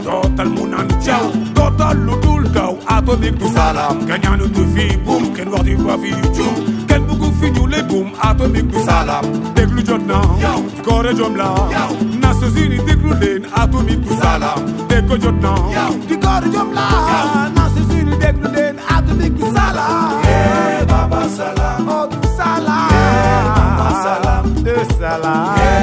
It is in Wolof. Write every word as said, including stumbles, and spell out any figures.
total munan ciao total lu dul daw atomique du salam gagnanu tu fi boom ken wax di wa fi cium ken bugu fi ñu le boom atomique du salam déglu jot na gore jom la Nations Unies déglu leen atomique du salam dégg ko jot na di gore jom la Nations Unies déglu leen atomique du salam eh baba salam oh du salam eh baba salam de salam